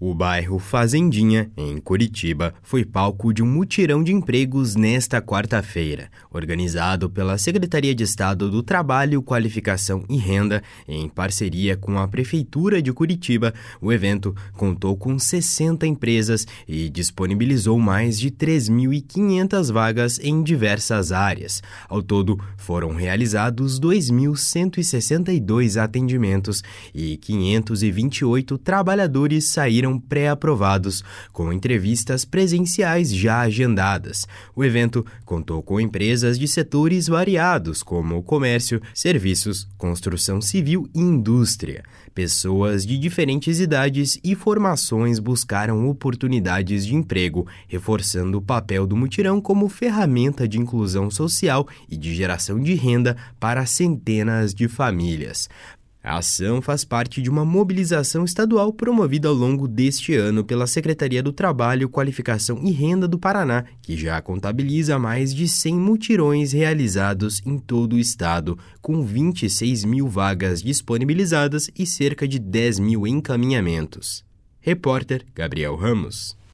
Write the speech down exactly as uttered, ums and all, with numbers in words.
O bairro Fazendinha, em Curitiba, foi palco de um mutirão de empregos nesta quarta-feira, organizado pela Secretaria de Estado do Trabalho, Qualificação e Renda, em parceria com a Prefeitura de Curitiba. O evento contou com sessenta empresas e disponibilizou mais de três mil e quinhentas vagas em diversas áreas. Ao todo, foram realizados dois mil cento e sessenta e dois atendimentos e quinhentos e vinte e oito trabalhadores saíram pré-aprovados, com entrevistas presenciais já agendadas. O evento contou com empresas de setores variados, como comércio, serviços, construção civil e indústria. Pessoas de diferentes idades e formações buscaram oportunidades de emprego, reforçando o papel do mutirão como ferramenta de inclusão social e de geração de renda para centenas de famílias. A ação faz parte de uma mobilização estadual promovida ao longo deste ano pela Secretaria do Trabalho, Qualificação e Renda do Paraná, que já contabiliza mais de cem mutirões realizados em todo o estado, com vinte e seis mil vagas disponibilizadas e cerca de dez mil encaminhamentos. Repórter Gabriel Ramos.